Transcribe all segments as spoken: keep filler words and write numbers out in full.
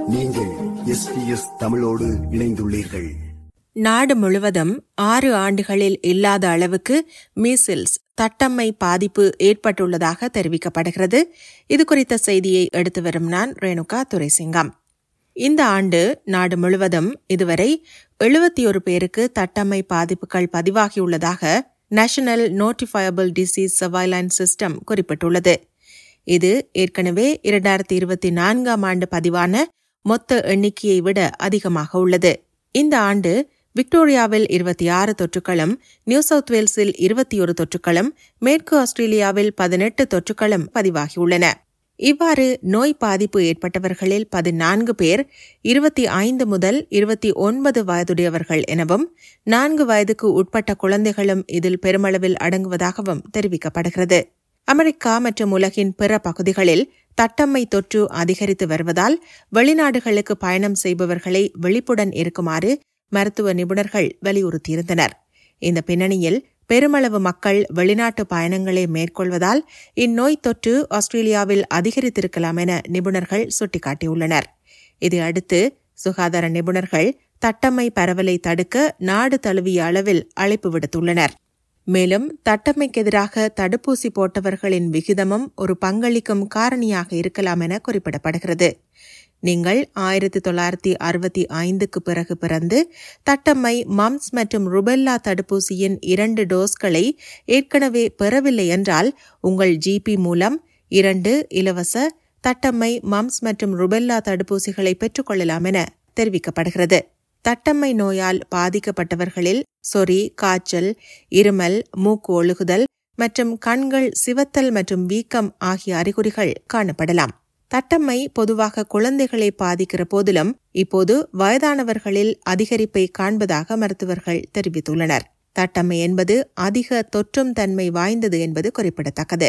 நீங்கள் S B S தமிழோடு இணைந்துள்ளீர்கள். நாடு முழுவதும் ஆறு ஆண்டுகளில் இல்லாத அளவுக்கு மீசில்ஸ் தட்டம்மை பாதிப்பு ஏற்பட்டுள்ளதாக தெரிவிக்கப்படுகிறது. இதுகுறித்த செய்தியை எடுத்து வரும் நான் ரேணுகா துரைசிங்கம். இந்த ஆண்டு நாடு முழுவதும் இதுவரை எழுபத்தி ஒரு பேருக்கு தட்டம்மை பாதிப்புகள் பதிவாகியுள்ளதாக national notifiable disease surveillance system குறிப்பிட்டுள்ளது. இது ஏற்கனவே இரண்டாயிரத்தி இருபத்தி நான்காம் ஆண்டு பதிவான மொத்த எண்ணிக்கையை விட அதிகமாக உள்ளது. இந்த ஆண்டு விக்டோரியாவில் இருபத்தி ஆறு தொற்றுகளும், நியூ சவுத் வேல்ஸில் இருபத்தி ஒரு தொற்றுகளும், மேற்கு ஆஸ்திரேலியாவில் பதினெட்டு தொற்றுகளும் பதிவாகியுள்ளன. இவ்வாறு நோய் பாதிப்பு ஏற்பட்டவர்களில் பதினான்கு பேர் இருபத்தி ஐந்து முதல் இருபத்தி ஒன்பது வயதுடையவர்கள் எனவும், நான்கு வயதுக்கு உட்பட்ட குழந்தைகளும் இதில் பெருமளவில் அடங்குவதாகவும் தெரிவிக்கப்படுகிறது. அமெரிக்கா மற்றும் உலகின் பிற பகுதிகளில் தட்டம்மை தொற்று அதிகரித்து வருவதால் வெளிநாடுகளுக்கு பயணம் செய்பவர்களை விழிப்புடன் இருக்குமாறு மருத்துவ நிபுணர்கள் வலியுறுத்தியிருந்தனர். இந்த பின்னணியில் பெருமளவு மக்கள் வெளிநாட்டு பயணங்களை மேற்கொள்வதால் இந்நோய் தொற்று ஆஸ்திரேலியாவில் அதிகரித்திருக்கலாம் என நிபுணர்கள் சுட்டிக்காட்டியுள்ளனர். இதையடுத்து சுகாதார நிபுணர்கள் தட்டம்மை பரவலை தடுக்க நாடு தழுவிய அளவில் அழைப்பு விடுத்துள்ளனர். மேலும் தட்டம்மைக்கு எதிராக தடுப்பூசி போட்டவர்களின் விகிதமும் ஒரு பங்களிக்கும் காரணியாக இருக்கலாம் என குறிப்பிடப்படுகிறது. நீங்கள் ஆயிரத்தி தொள்ளாயிரத்தி அறுபத்தி ஐந்துக்கு பிறகு பிறந்து தட்டம்மை, மம்ஸ் மற்றும் ருபெல்லா தடுப்பூசியின் இரண்டு டோஸ்களை ஏற்கனவே பெறவில்லை என்றால் உங்கள் ஜிபி மூலம் இரண்டு இலவச தட்டம்மை, மம்ஸ் மற்றும் ருபெல்லா தடுப்பூசிகளை பெற்றுக்கொள்ளலாம் என தெரிவிக்கப்படுகிறது. தட்டம்மை நோயால் பாதிக்கப்பட்டவர்களில் சொறி, காய்ச்சல், இருமல், மூக்கு ஒழுகுதல் மற்றும் கண்கள் சிவத்தல் மற்றும் வீக்கம் ஆகிய அறிகுறிகள் காணப்படலாம். தட்டம்மை பொதுவாக குழந்தைகளை பாதிக்கிற போதிலும் இப்போது வயதானவர்களில் அதிகரிப்பை காண்பதாக மருத்துவர்கள் தெரிவித்துள்ளனர். தட்டம்மை என்பது அதிக தொற்றும் தன்மை வாய்ந்தது என்பது குறிப்பிடத்தக்கது.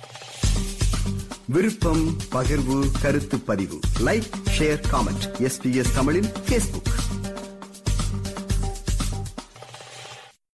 விருப்பம், பகிர்வு, கருத்து பதிவு, like, share, comment. S B S தமிழின் ஃபேஸ்புக்.